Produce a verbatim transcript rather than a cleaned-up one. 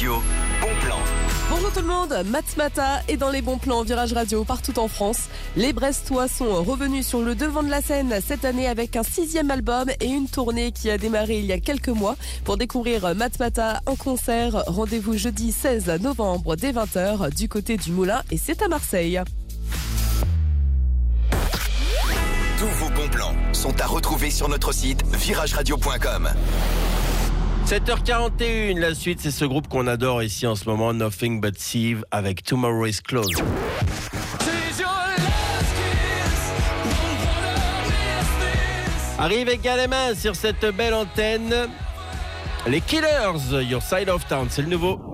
Radio, bon plan. Bonjour tout le monde, Matmata est dans les bons plans Virage Radio partout en France. Les Brestois sont revenus sur le devant de la scène cette année avec un sixième album et une tournée qui a démarré il y a quelques mois. Pour découvrir Matmata en concert, rendez-vous jeudi seize novembre dès vingt heures du côté du Moulin et c'est à Marseille. Tous vos bons plans sont à retrouver sur notre site virage radio point com. sept heures quarante et une, la suite c'est ce groupe qu'on adore ici en ce moment, Nothing But Steve avec Tomorrow Is Close. Arrive également sur cette belle antenne, les Killers, Your Side of Town, c'est le nouveau.